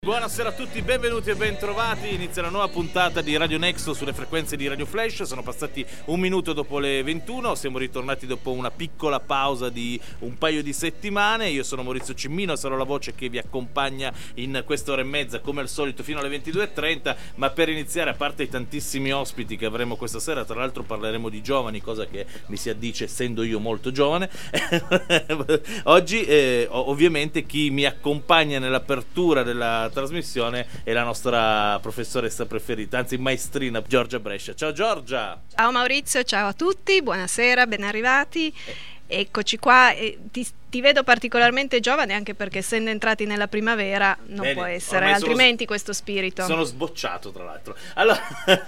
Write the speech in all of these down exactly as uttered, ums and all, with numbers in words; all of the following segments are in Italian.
Buonasera a tutti, benvenuti e bentrovati. Inizia la nuova puntata di Radio Nexto sulle frequenze di Radio Flash. Sono passati un minuto dopo le ventuno. Siamo ritornati dopo una piccola pausa di un paio di settimane. Io sono Maurizio Cimmino, sarò la voce che vi accompagna in quest'ora e mezza come al solito fino alle ventidue e trenta. Ma per iniziare, a parte i tantissimi ospiti che avremo questa sera, tra l'altro parleremo di giovani, cosa che mi si addice essendo io molto giovane. Oggi eh, ovviamente chi mi accompagna nell'apertura della trasmissione è la nostra professoressa preferita, anzi maestrina, Giorgia Brescia. Ciao Giorgia! Ciao Maurizio, ciao a tutti, buonasera, ben arrivati. Eccoci qua, e ti, ti vedo particolarmente giovane anche perché essendo entrati nella primavera non Bene, può essere altrimenti sono, questo spirito. Sono sbocciato tra l'altro. Allora,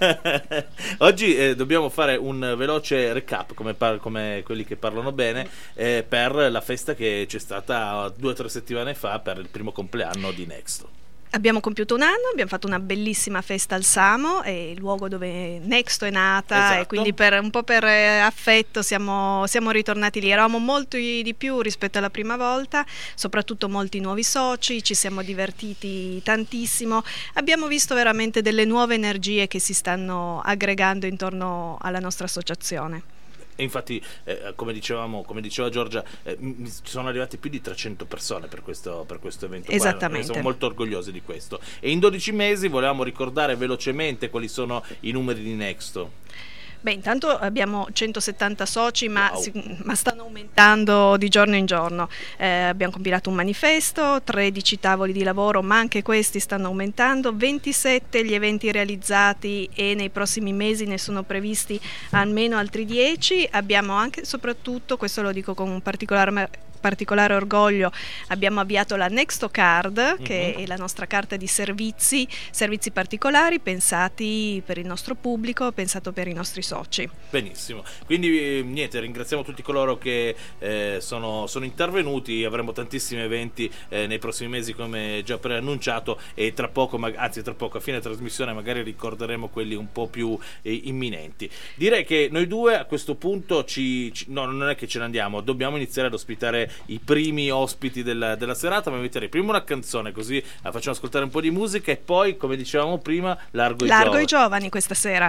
oggi eh, dobbiamo fare un veloce recap come, par- come quelli che parlano bene eh, per la festa che c'è stata due o tre settimane fa per il primo compleanno di Nexto. Abbiamo compiuto un anno, abbiamo fatto una bellissima festa al Samo, è il luogo dove Nexto è nata. Esatto. E quindi per un po' per affetto siamo, siamo ritornati lì. Eravamo molti di più rispetto alla prima volta, soprattutto molti nuovi soci, ci siamo divertiti tantissimo, abbiamo visto veramente delle nuove energie che si stanno aggregando intorno alla nostra associazione. E infatti, eh, come dicevamo, come diceva Giorgia, eh, mi sono arrivate più di trecento persone per questo, per questo evento. Esattamente. Siamo molto orgogliosi di questo. E in dodici mesi volevamo ricordare velocemente quali sono i numeri di Nexto. Beh, intanto abbiamo centosettanta soci, ma, wow. si, ma stanno aumentando di giorno in giorno. Eh, abbiamo compilato un manifesto, tredici tavoli di lavoro, ma anche questi stanno aumentando, ventisette gli eventi realizzati e nei prossimi mesi ne sono previsti almeno altri dieci. Abbiamo anche, soprattutto, questo lo dico con un particolare particolare orgoglio, abbiamo avviato la Nexto Card, che uh-huh. è la nostra carta di servizi, servizi particolari pensati per il nostro pubblico, pensato per i nostri soci. Benissimo, quindi niente, ringraziamo tutti coloro che eh, sono, sono intervenuti. Avremo tantissimi eventi eh, nei prossimi mesi come già preannunciato, e tra poco, ma, anzi tra poco a fine trasmissione magari ricorderemo quelli un po' più eh, imminenti. Direi che noi due a questo punto ci, ci no, non è che ce ne andiamo, dobbiamo iniziare ad ospitare i primi ospiti della, della serata, ma metterei prima una canzone, così la facciamo ascoltare un po' di musica, e poi, come dicevamo prima, Largo i Largo giovani. i giovani questa sera.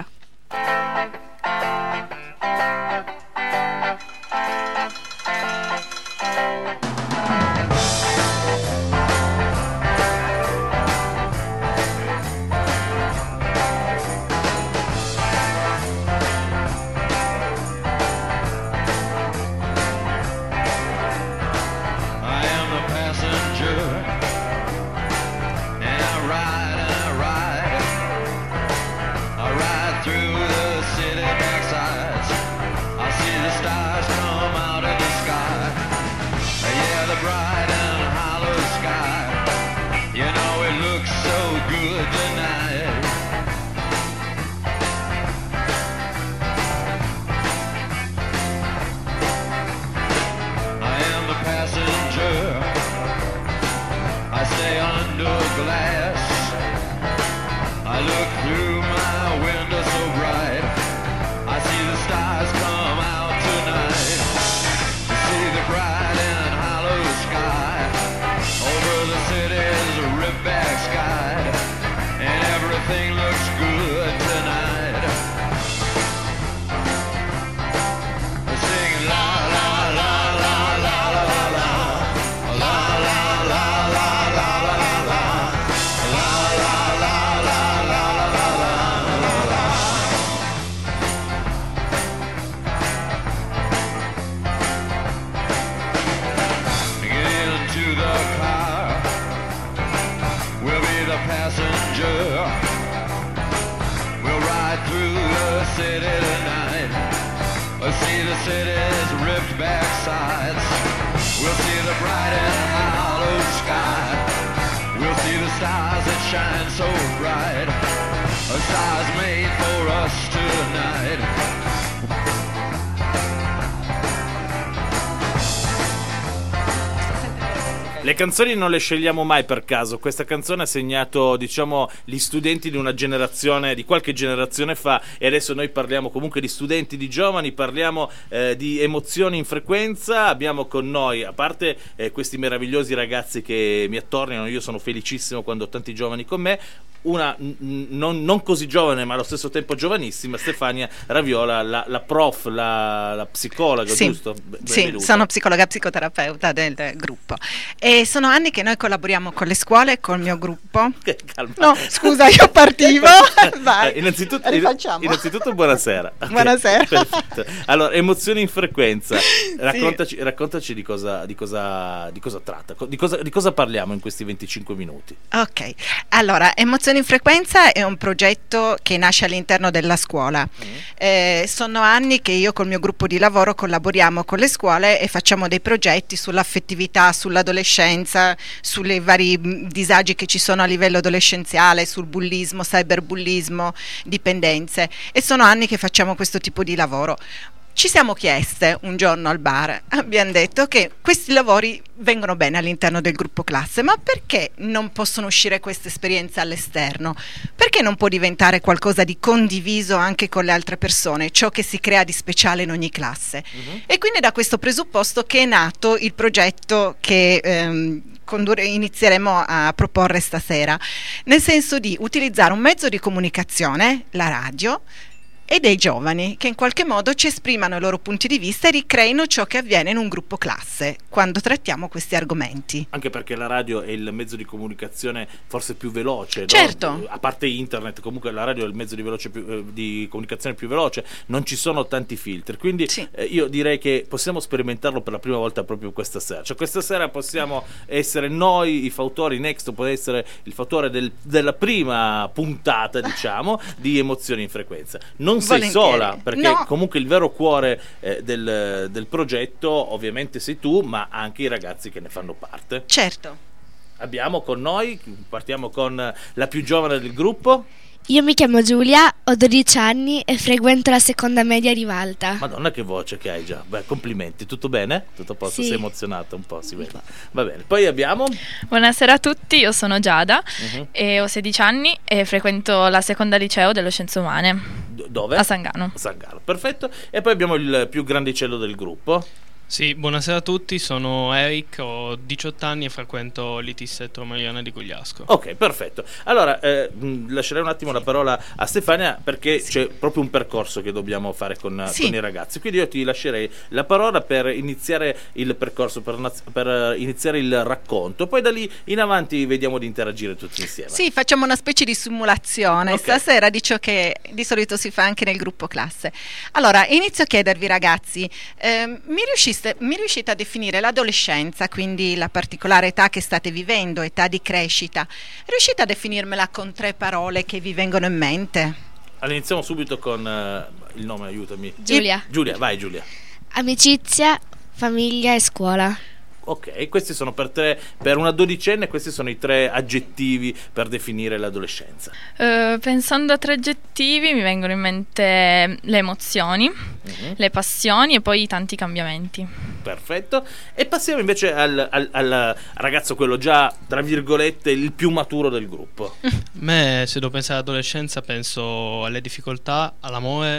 Le canzoni non le scegliamo mai per caso. Questa canzone ha segnato, diciamo, gli studenti di una generazione, di qualche generazione fa, e adesso noi parliamo comunque di studenti, di giovani, parliamo eh, di emozioni in frequenza. Abbiamo con noi, a parte eh, questi meravigliosi ragazzi che mi attorniano, io sono felicissimo quando ho tanti giovani con me, una n- non, non così giovane ma allo stesso tempo giovanissima, Stefania Raviola, la, la prof, la, la psicologa, sì, giusto? Sì, sono psicologa psicoterapeuta del gruppo e sono anni che noi collaboriamo con le scuole, col mio gruppo. Che calma. No, scusa, io partivo. Vai, eh, innanzitutto, rifacciamo. innanzitutto buonasera. Okay, buonasera. Perfetto. Allora, emozioni in frequenza. Raccontaci, sì. raccontaci di cosa, di cosa, di cosa tratta, di cosa, di cosa parliamo in questi venticinque minuti. Ok, allora, emozioni in frequenza è un progetto che nasce all'interno della scuola. Mm. Eh, sono anni che io col mio gruppo di lavoro collaboriamo con le scuole e facciamo dei progetti sull'affettività, sull'adolescenza, sui vari disagi che ci sono a livello adolescenziale, sul bullismo, cyberbullismo, dipendenze, e sono anni che facciamo questo tipo di lavoro. Ci siamo chieste un giorno al bar, abbiamo detto che questi lavori vengono bene all'interno del gruppo classe, ma perché non possono uscire queste esperienze all'esterno? Perché non può diventare qualcosa di condiviso anche con le altre persone, ciò che si crea di speciale in ogni classe? Uh-huh. E quindi da questo presupposto che è nato il progetto che ehm, condurre, inizieremo a proporre stasera, nel senso di utilizzare un mezzo di comunicazione, la radio, e dei giovani che in qualche modo ci esprimano i loro punti di vista e ricreino ciò che avviene in un gruppo classe quando trattiamo questi argomenti. Anche perché la radio è il mezzo di comunicazione forse più veloce, certo, no? A parte internet, comunque la radio è il mezzo di, veloce più, eh, di comunicazione più veloce, non ci sono tanti filtri, quindi sì. eh, io direi che possiamo sperimentarlo per la prima volta proprio questa sera, cioè questa sera possiamo essere noi i fautori, Nexto può essere il fautore del, della prima puntata, diciamo, di emozioni in frequenza. Non Non sei Volentieri. sola, perché no. comunque il vero cuore eh, del, del progetto ovviamente sei tu, ma anche i ragazzi che ne fanno parte. Certo. Abbiamo con noi, partiamo con la più giovane del gruppo. Io mi chiamo Giulia, ho dodici anni e frequento la seconda media di Malta. Madonna che voce che hai già. Beh, complimenti, tutto bene? Tutto a posto? Sì. Sei emozionata un po', si vede. Va bene, poi abbiamo... Buonasera a tutti, io sono Giada uh-huh. e ho sedici anni e frequento la seconda liceo delle scienze umane. D- dove? A Sangano. A Sangano, perfetto. E poi abbiamo il più grandicello del gruppo. Sì, buonasera a tutti, sono Eric, ho diciotto anni e frequento l'I T sette Romariana di Gugliasco. Ok, perfetto. Allora, eh, lascerei un attimo la parola a Stefania perché sì. c'è proprio un percorso che dobbiamo fare con, sì. con i ragazzi. Quindi io ti lascerei la parola per iniziare il percorso, per, per iniziare il racconto. Poi da lì in avanti vediamo di interagire tutti insieme. Sì, facciamo una specie di simulazione okay. stasera di ciò che di solito si fa anche nel gruppo classe. Allora, inizio a chiedervi ragazzi, eh, mi riuscite Mi riuscite a definire l'adolescenza, quindi la particolare età che state vivendo, età di crescita, riuscite a definirmela con tre parole che vi vengono in mente? Allora, iniziamo subito con uh, il nome, aiutami. Giulia. Giulia, vai Giulia. Amicizia, famiglia e scuola. Ok, questi sono per te, per una dodicenne, questi sono i tre aggettivi per definire l'adolescenza. Uh, pensando a tre aggettivi mi vengono in mente le emozioni, uh-huh. le passioni e poi i tanti cambiamenti. Perfetto. E passiamo invece al, al, al ragazzo, quello già, tra virgolette, il più maturo del gruppo. A me, se devo pensare all'adolescenza, penso alle difficoltà, all'amore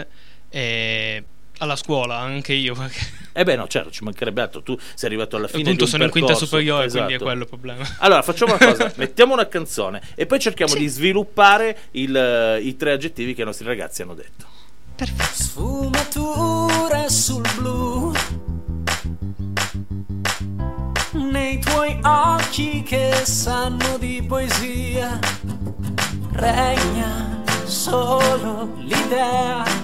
e... alla scuola, anche io perché... Eh beh no, certo, ci mancherebbe altro. Tu sei arrivato alla fine appunto di un sono percorso. In quinta superiore, esatto. Quindi è quello il problema. Allora facciamo una cosa, mettiamo una canzone e poi cerchiamo sì. di sviluppare il, i tre aggettivi che i nostri ragazzi hanno detto. Perfetto. Sfumature sul blu nei tuoi occhi che sanno di poesia, regna solo l'idea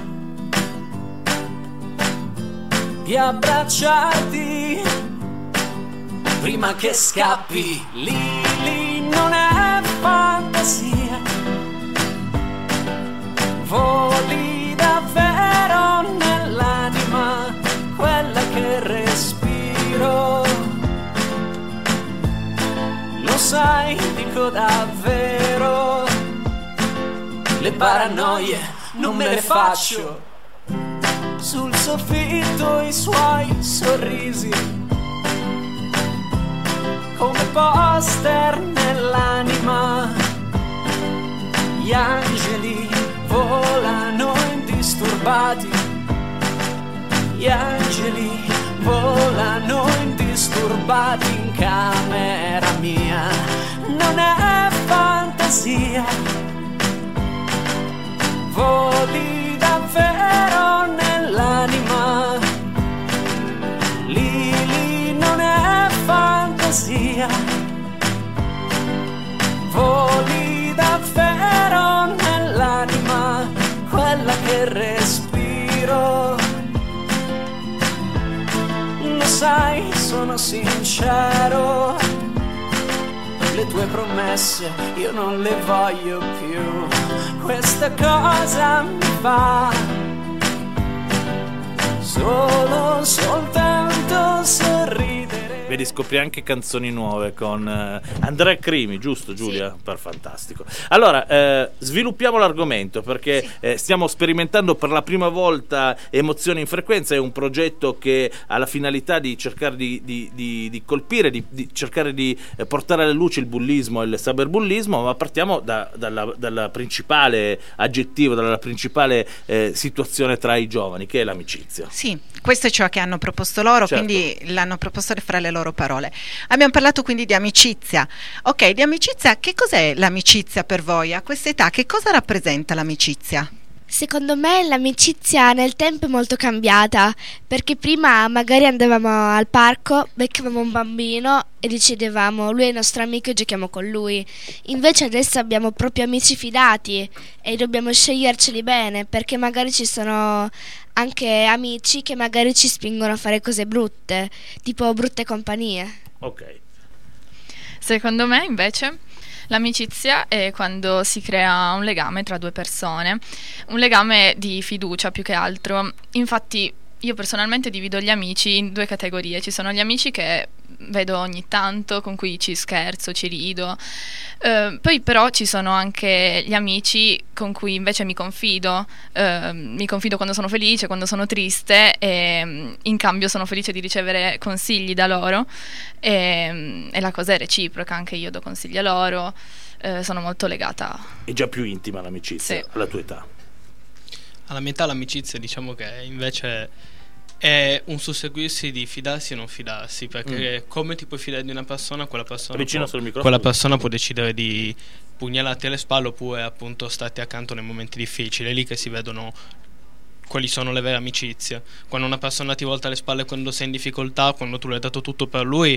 di abbracciarti prima che scappi. Lì, lì non è fantasia, voli davvero nell'anima, quella che respiro. Lo sai, dico davvero, le paranoie non me le faccio. Sul soffitto i suoi sorrisi, come poster nell'anima. Gli angeli volano indisturbati, gli angeli volano indisturbati in camera mia. Non è fantasia, voli davvero nell'anima. Lili, non è fantasia, voli davvero nell'anima, quella che respiro. Lo sai, sono sincero, le tue promesse io non le voglio più. Questa cosa mi fa solo, soltanto sorridere. Vedi, scopri anche canzoni nuove con eh, Andrea Crimi, giusto Giulia? Sì. Per fantastico. Allora, eh, sviluppiamo l'argomento, perché Sì. eh, stiamo sperimentando per la prima volta Emozioni in Frequenza. È un progetto che ha la finalità di cercare di, di, di, di colpire, di, di cercare di eh, portare alla luce il bullismo e il cyberbullismo, ma partiamo da, dalla, dalla principale aggettivo, dalla principale eh, situazione tra i giovani, che è l'amicizia. Sì, questo è ciò che hanno proposto loro, Certo. quindi l'hanno proposto fra le loro parole. Abbiamo parlato quindi di amicizia. Ok, di amicizia, che cos'è l'amicizia per voi? A questa età, che cosa rappresenta l'amicizia? Secondo me l'amicizia nel tempo è molto cambiata, perché prima magari andavamo al parco, beccavamo un bambino e decidevamo lui è il nostro amico e giochiamo con lui. Invece adesso abbiamo proprio amici fidati e dobbiamo sceglierceli bene, perché magari ci sono anche amici che magari ci spingono a fare cose brutte, tipo brutte compagnie. Ok. Secondo me invece l'amicizia è quando si crea un legame tra due persone, un legame di fiducia più che altro. Infatti io personalmente divido gli amici in due categorie. Ci sono gli amici che vedo ogni tanto, con cui ci scherzo, ci rido, eh, poi però ci sono anche gli amici con cui invece mi confido, eh, mi confido quando sono felice, quando sono triste, e in cambio sono felice di ricevere consigli da loro, e, e la cosa è reciproca, anche io do consigli a loro, eh, sono molto legata. È già più intima l'amicizia, Sì. alla tua età. Alla mia età l'amicizia diciamo che invece è un susseguirsi di fidarsi e non fidarsi, perché mm. come ti puoi fidare di una persona, quella persona Vicino può, sul microfono. quella persona può decidere di pugnalarti alle spalle oppure appunto starti accanto nei momenti difficili. È lì che si vedono quali sono le vere amicizie. Quando una persona ti volta le spalle quando sei in difficoltà, quando tu l'hai dato tutto per lui,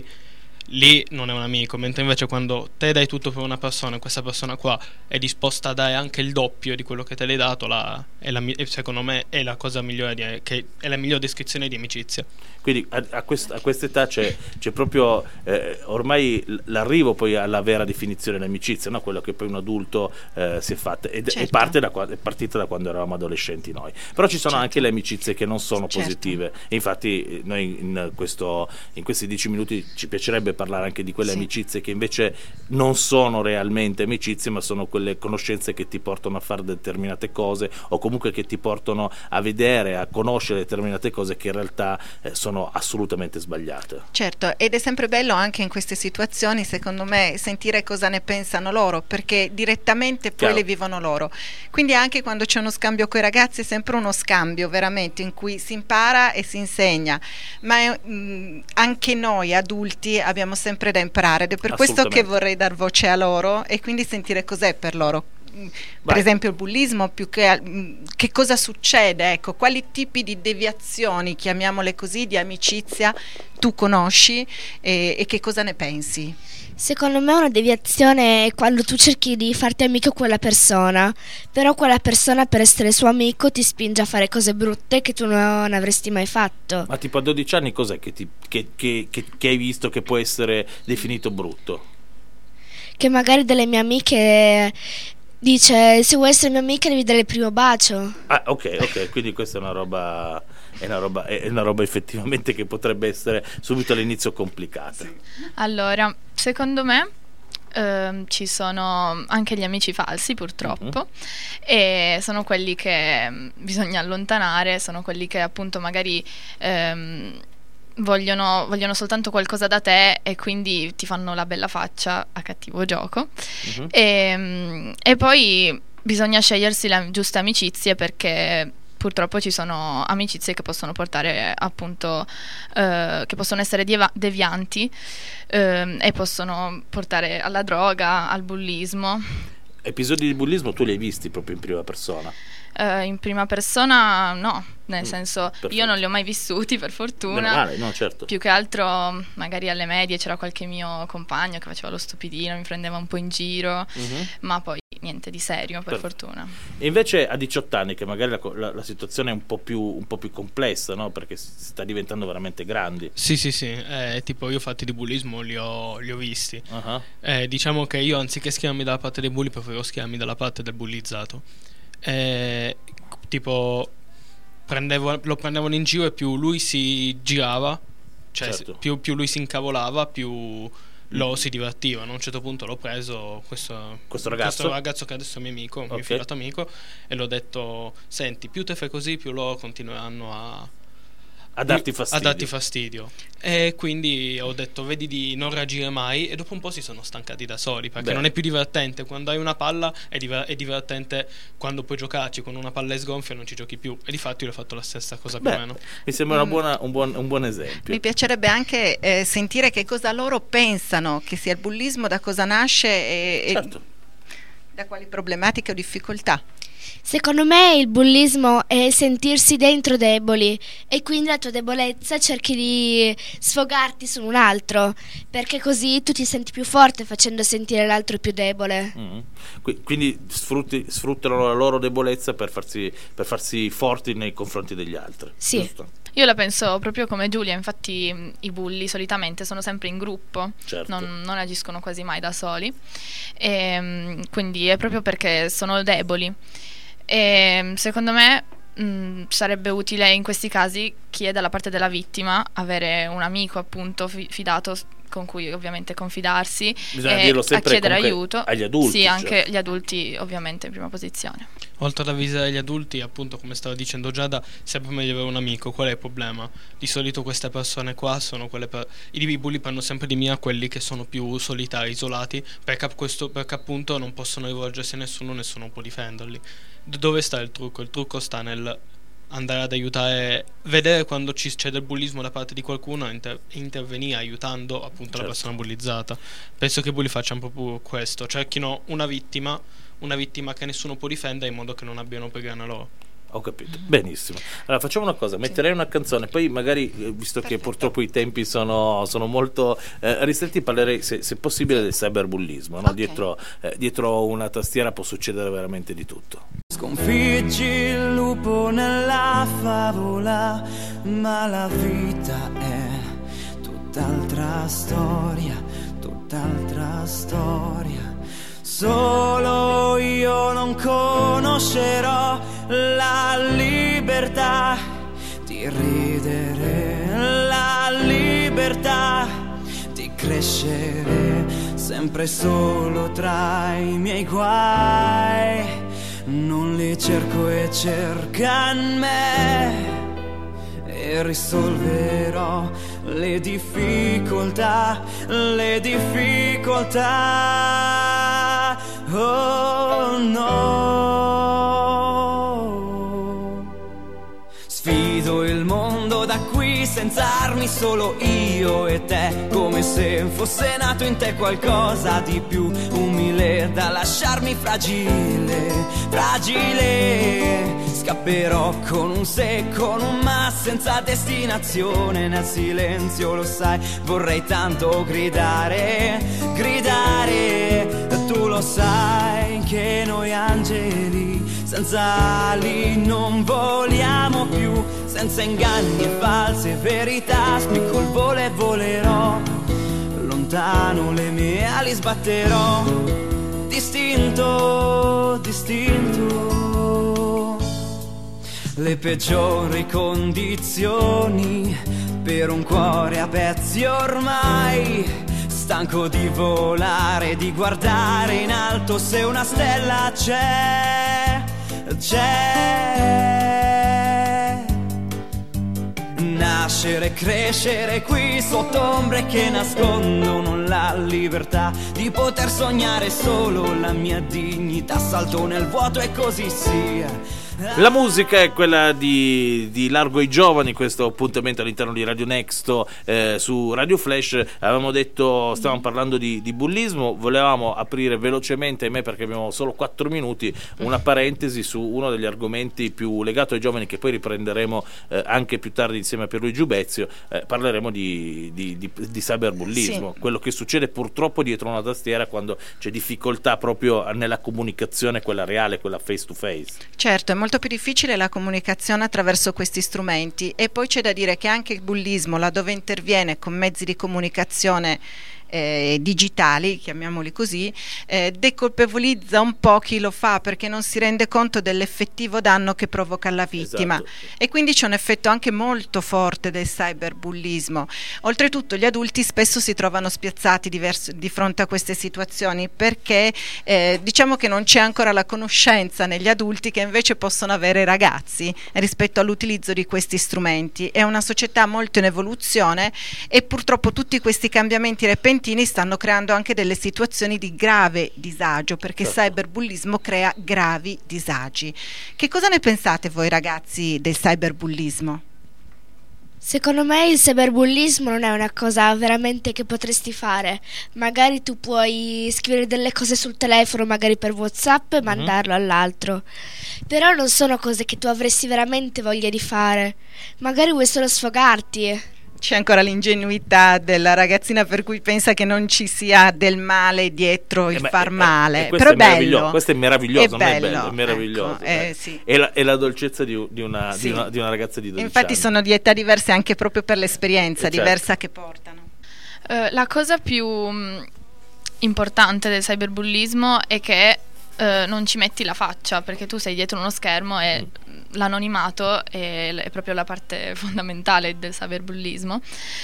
lì non è un amico. Mentre invece quando te dai tutto per una persona e questa persona qua è disposta a dare anche il doppio di quello che te l'hai dato, la, è la, secondo me è la cosa migliore di, che è la migliore descrizione di amicizia. Quindi a, a, quest, a quest'età c'è, c'è proprio eh, ormai l'arrivo poi alla vera definizione dell'amicizia, no? Quello che poi un adulto eh, si è fatta e, certo. e parte da, è partita da quando eravamo adolescenti noi. Però ci sono certo. anche le amicizie che non sono certo. positive, e infatti noi in, questo, in questi dieci minuti ci piacerebbe parlare anche di quelle sì. amicizie che invece non sono realmente amicizie, ma sono quelle conoscenze che ti portano a fare determinate cose, o comunque che ti portano a vedere, a conoscere determinate cose che in realtà eh, sono assolutamente sbagliate. Certo, ed è sempre bello anche in queste situazioni, secondo me, sentire cosa ne pensano loro, perché direttamente poi Chiaro. le vivono loro. Quindi anche quando c'è uno scambio con i ragazzi è sempre uno scambio veramente in cui si impara e si insegna, ma è, mh, anche noi adulti abbiamo sempre da imparare, ed è per questo che vorrei dar voce a loro e quindi sentire cos'è per loro. Per Vai. esempio il bullismo, più che, che cosa succede, ecco, quali tipi di deviazioni, chiamiamole così, di amicizia tu conosci e, e che cosa ne pensi? Secondo me una deviazione è quando tu cerchi di farti amico con quella persona, però quella persona per essere suo amico ti spinge a fare cose brutte che tu non avresti mai fatto. Ma tipo a dodici anni cos'è che, ti, che, che, che, che hai visto che può essere definito brutto? Che magari delle mie amiche dice se vuoi essere mia amica devi dare il primo bacio. Ah, ok, ok, quindi questa è una roba è una roba è una roba effettivamente che potrebbe essere subito all'inizio complicata. Sì. Allora, secondo me ehm, ci sono anche gli amici falsi, purtroppo, mm-hmm. e sono quelli che bisogna allontanare, sono quelli che appunto magari ehm, vogliono, vogliono soltanto qualcosa da te e quindi ti fanno la bella faccia a cattivo gioco. Uh-huh. e, e poi bisogna scegliersi le giuste amicizie, perché purtroppo ci sono amicizie che possono portare appunto eh, che possono essere dieva- devianti eh, e possono portare alla droga, al bullismo. Episodi di bullismo tu li hai visti proprio in prima persona? Uh, in prima persona no, nel Mm, senso perfetto. io non li ho mai vissuti, per fortuna. Meno male, no, certo. Più che altro magari alle medie c'era qualche mio compagno che faceva lo stupidino, mi prendeva un po' in giro, Mhm. ma poi niente di serio, per Perfetto. fortuna. E invece a diciotto anni, che magari la, co- la- la situazione è un po' più, un po' più complessa, no? Perché si si sta diventando veramente grandi. Sì, sì, sì, eh, tipo io fatti di bullismo li ho, li ho visti. Ah, Eh, diciamo che io anziché schiamarmi dalla parte dei bulli preferivo schiamarmi dalla parte del bullizzato. Eh, tipo prendevo, lo prendevano in giro e più lui si girava, cioè Certo. più, più lui si incavolava, più lo si divertiva. A un certo punto l'ho preso questo, Questo ragazzo? ragazzo che adesso è mio amico, un mio Ok. fidato amico, e l'ho detto: senti, più te fai così più loro continueranno a a darti fastidio. a darti fastidio. E quindi ho detto: vedi di non reagire mai. E dopo un po' si sono stancati da soli, perché Beh. non è più divertente quando hai una palla, è, diver- è divertente quando puoi giocarci. Con una palla sgonfia non ci giochi più. E di fatto io ho fatto la stessa cosa più Beh, o meno. mi sembra una buona- un, buon, un buon esempio. Mi piacerebbe anche eh, sentire che cosa loro pensano che sia il bullismo, da cosa nasce e, e Certo. da quali problematiche o difficoltà. Secondo me il bullismo è sentirsi dentro deboli e quindi la tua debolezza cerchi di sfogarti su un altro, perché così tu ti senti più forte facendo sentire l'altro più debole. Mm. Qui- Quindi sfrutti- sfruttano la loro debolezza per farsi, per farsi forti nei confronti degli altri. Sì. Giusto? Io la penso proprio come Giulia, infatti mh, i bulli solitamente sono sempre in gruppo, Certo. non, non agiscono quasi mai da soli, e, mh, quindi è proprio perché sono deboli. E mh, secondo me mh, sarebbe utile in questi casi, chi è dalla parte della vittima, avere un amico appunto fi- fidato s- con cui ovviamente confidarsi Bisogna e dirlo a sempre chiedere comunque aiuto. agli adulti, Sì, anche certo. gli adulti ovviamente in prima posizione. Oltre ad avvisare gli adulti, appunto, come stava dicendo Giada, sempre meglio avere un amico. Qual è il problema? Di solito queste persone qua sono quelle per... i bulli fanno sempre di mira quelli che sono più solitari, isolati, perché, questo, perché appunto non possono rivolgersi a nessuno, nessuno può difenderli. D- dove sta il trucco? Il trucco sta nel andare ad aiutare, vedere quando ci c'è del bullismo da parte di qualcuno e inter- intervenire aiutando appunto Certo. la persona bullizzata. Penso che i bulli facciano proprio questo, cerchino una vittima, una vittima che nessuno può difendere, in modo che non abbiano pegana loro. Ho capito, benissimo. Allora facciamo una cosa, metterei una canzone, poi magari, eh, visto che purtroppo i tempi sono, sono molto eh, ristretti, parlerei se, se possibile del cyberbullismo, no? Ok. dietro, eh, dietro una tastiera può succedere veramente di tutto. Sconfiggi il lupo nella favola, ma la vita è tutt'altra storia, tutt'altra storia. Solo io non conoscerò la libertà di ridere, la libertà di crescere sempre solo tra i miei guai. Non li cerco e cercan me, e risolverò le difficoltà, le difficoltà. Oh no. Sfido il mondo da qui senza armi, solo io e te, come se fosse nato in te qualcosa di più umile da lasciarmi fragile, fragile. Scapperò con un se, con un ma, senza destinazione, nel silenzio, lo sai, vorrei tanto gridare, gridare. Tu lo sai che noi angeli senza ali non voliamo più, senza inganni e false verità. Spicco il volo e volerò lontano, le mie ali sbatterò, distinto, distinto. Le peggiori condizioni per un cuore a pezzi ormai, stanco di volare, di guardare in alto se una stella c'è, c'è. nascere e crescere qui sotto ombre che nascondono la libertà di poter sognare solo la mia dignità. Salto nel vuoto e così sia. La musica è quella di, di Largo ai Giovani, questo appuntamento all'interno di Radio Nexto eh, su Radio Flash. Avevamo detto, stavamo parlando di, di bullismo, volevamo aprire velocemente, ahimè perché abbiamo solo quattro minuti, una parentesi su uno degli argomenti più legato ai giovani che poi riprenderemo eh, anche più tardi insieme a Pierluigi Bezio. Eh, parleremo di, di, di, di cyberbullismo, sì. Quello che succede purtroppo dietro una tastiera quando c'è difficoltà proprio nella comunicazione, quella reale, quella face to face. Certo, è molto più difficile la comunicazione attraverso questi strumenti, e poi c'è da dire che anche il bullismo, laddove interviene con mezzi di comunicazione Eh, digitali, chiamiamoli così, eh, decolpevolizza un po' chi lo fa, perché non si rende conto dell'effettivo danno che provoca alla vittima. Esatto. E quindi c'è un effetto anche molto forte del cyberbullismo. Oltretutto gli adulti spesso si trovano spiazzati diverso, di fronte a queste situazioni, perché eh, diciamo che non c'è ancora la conoscenza negli adulti che invece possono avere i ragazzi rispetto all'utilizzo di questi strumenti. È una società molto in evoluzione e purtroppo tutti questi cambiamenti repentini stanno creando anche delle situazioni di grave disagio, perché il certo. cyberbullismo crea gravi disagi. Che cosa ne pensate voi ragazzi del cyberbullismo? Secondo me il cyberbullismo non è una cosa veramente che potresti fare. Magari tu puoi scrivere delle cose sul telefono, magari per WhatsApp, e mandarlo mm-hmm. all'altro. Però non sono cose che tu avresti veramente voglia di fare. Magari vuoi solo sfogarti. C'è ancora l'ingenuità della ragazzina per cui pensa che non ci sia del male dietro il eh beh, far male. Eh, però è bello. Questo è meraviglioso, è bello, bello, è, bello, è meraviglioso. Ecco, eh, sì. è, la, è la dolcezza di, di, una, sì. di, una, di una ragazza di dodici Infatti anni. sono di età diverse anche proprio per l'esperienza eh, certo. diversa che portano. Uh, la cosa più mh, importante del cyberbullismo è che Uh, non ci metti la faccia, perché tu sei dietro uno schermo e mm. l'anonimato è, è proprio la parte fondamentale del cyberbullismo.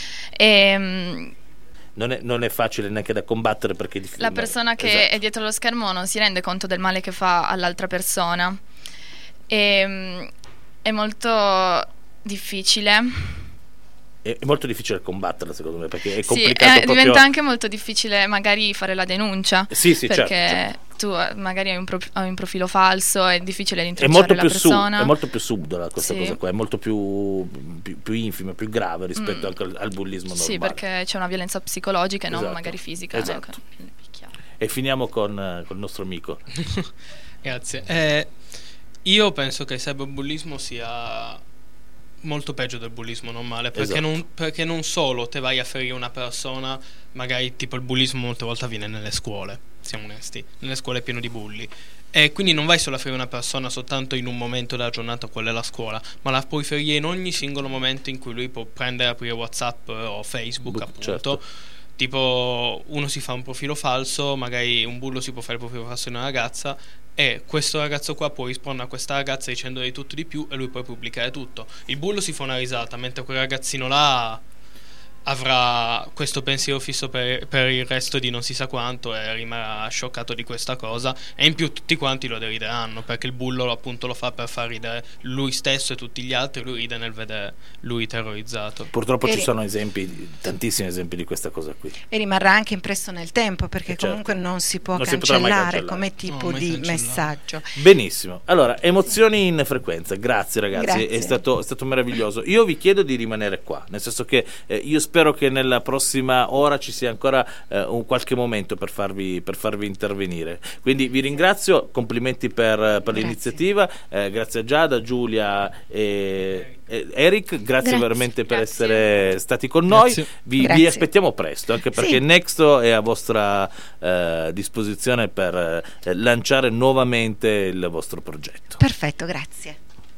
E, um, non, è, non è facile neanche da combattere, perché la persona che esatto. è dietro lo schermo non si rende conto del male che fa all'altra persona, e um, è molto difficile. È molto difficile combatterla, secondo me, perché è sì, complicato. È, proprio... diventa anche molto difficile magari fare la denuncia. Sì, sì, perché certo, certo. tu magari hai un, pro- hai un profilo falso, è difficile rintracciare è molto la più persona. Sub, è molto più subdola questa sì. cosa qua, è molto più, più, più infima, più grave rispetto mm. anche al, al bullismo normale. Sì, perché c'è una violenza psicologica e esatto. non magari fisica. Esatto. No? E finiamo con, uh, con il nostro amico. Grazie. Eh, io penso che il cyberbullismo sia molto peggio del bullismo normale, perché, esatto. non, perché non solo te vai a ferire una persona, magari tipo il bullismo molte volte avviene nelle scuole, siamo onesti, nelle scuole è pieno di bulli, e quindi non vai solo a ferire una persona soltanto in un momento della giornata, quella è la scuola, ma la puoi ferire in ogni singolo momento in cui lui può prendere e aprire WhatsApp o Facebook, Book, appunto certo. Tipo uno si fa un profilo falso, magari un bullo si può fare il profilo falso di una ragazza, e questo ragazzo qua può rispondere a questa ragazza dicendole di tutto di più, e lui può pubblicare tutto. Il bullo si fa una risata, mentre quel ragazzino là avrà questo pensiero fisso per, per il resto di non si sa quanto, e rimarrà scioccato di questa cosa, e in più tutti quanti lo derideranno, perché il bullo appunto lo fa per far ridere lui stesso e tutti gli altri, lui ride nel vedere lui terrorizzato. Purtroppo e ci ri- sono esempi, tantissimi esempi di questa cosa qui, e rimarrà anche impresso nel tempo, perché certo. comunque non si può non cancellare, si come tipo no, di cancellare. messaggio. Benissimo, allora emozioni in frequenza, grazie ragazzi, grazie. È, stato, è stato meraviglioso. Io vi chiedo di rimanere qua, nel senso che eh, io spero che nella prossima ora ci sia ancora eh, un qualche momento per farvi, per farvi intervenire, quindi vi ringrazio, complimenti per, per l'iniziativa, eh, grazie a Giada, Giulia e, e Eric, grazie, grazie veramente per grazie. essere stati con noi, vi, vi aspettiamo presto, anche perché sì. Nexto è a vostra eh, disposizione per eh, lanciare nuovamente il vostro progetto. Perfetto, grazie.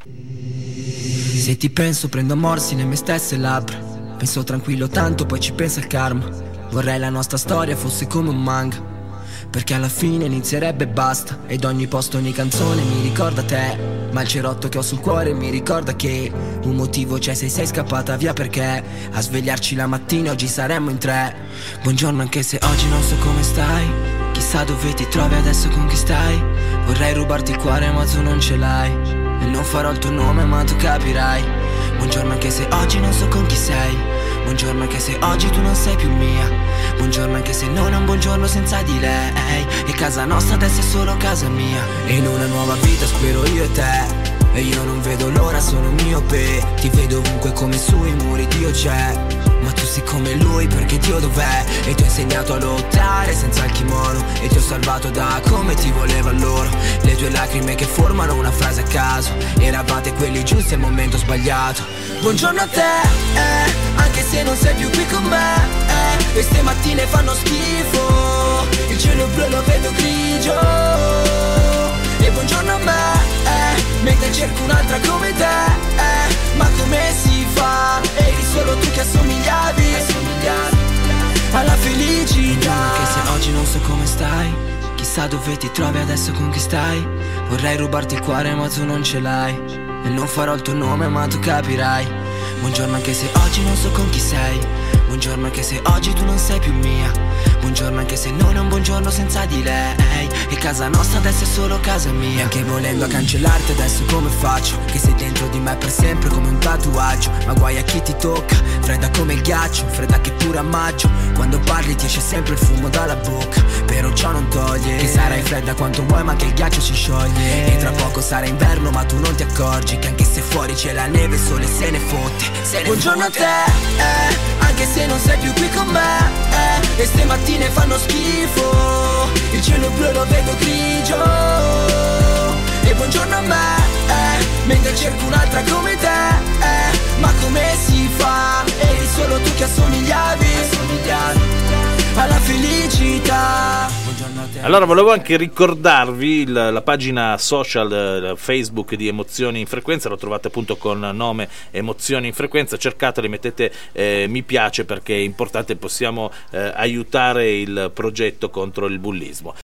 Se ti penso prendo morsi nelle mie stesse labbra, penso tranquillo tanto poi ci pensa il karma. Vorrei la nostra storia fosse come un manga, perché alla fine inizierebbe e basta, ed ogni posto, ogni canzone mi ricorda te. Ma il cerotto che ho sul cuore mi ricorda che un motivo c'è se sei scappata via, perché a svegliarci la mattina oggi saremmo in tre. Buongiorno anche se oggi non so come stai, chissà dove ti trovi adesso, con chi stai. Vorrei rubarti il cuore ma tu non ce l'hai, e non farò il tuo nome ma tu capirai. Buongiorno anche se oggi non so con chi sei. Buongiorno anche se oggi tu non sei più mia. Buongiorno anche se non è un buongiorno senza di lei. E casa nostra adesso è solo casa mia. E in una nuova vita spero io e te. E io non vedo l'ora, sono miope. Ti vedo ovunque come sui muri Dio c'è. Ma tu sei come lui perché Dio dov'è? E ti ho insegnato a lottare senza il kimono. E ti ho salvato da come ti voleva loro. Le tue lacrime che formano una frase a caso. Eravate quelli giusti al momento sbagliato. Buongiorno a te, eh, anche se non sei più qui con me, eh, queste mattine fanno schifo. Il cielo blu lo vedo grigio. E buongiorno a me, eh, mentre cerco un'altra come te, eh, ma come si fa? Eri solo tu che assomigliavi, assomigliavi alla felicità. Anche se oggi non so come stai, chissà dove ti trovi adesso con chi stai. Vorrei rubarti il cuore ma tu non ce l'hai. E non farò il tuo nome ma tu capirai. Buongiorno anche se oggi non so con chi sei. Buongiorno anche se oggi tu non sei più mia. Buongiorno anche se non è un buongiorno senza di lei. E casa nostra adesso è solo casa mia. E anche volendo a cancellarti adesso come faccio? Che sei dentro di me per sempre come un tatuaggio. Ma guai a chi ti tocca, fredda come il ghiaccio. Fredda che pure a maggio. Quando parli ti esce sempre il fumo dalla bocca. Però ciò non toglie che sarai fredda quanto vuoi ma che il ghiaccio si scioglie. E tra poco sarà inverno ma tu non ti accorgi che anche se fuori c'è la neve il sole se ne fotte, se ne buongiorno fotte. A te, eh, anche se non sei più qui con me, eh, e ste mattine fanno schifo. Il cielo blu lo vedo grigio. E buongiorno a me, eh, mentre cerco un'altra come te, eh, ma come si fa? Eri solo tu che assomigliavi, assomigliavi alla felicità. Allora volevo anche ricordarvi il, la pagina social Facebook di Emozioni in Frequenza, lo trovate appunto con nome Emozioni in Frequenza, cercateli, mettete eh, mi piace perché è importante, possiamo eh, aiutare il progetto contro il bullismo.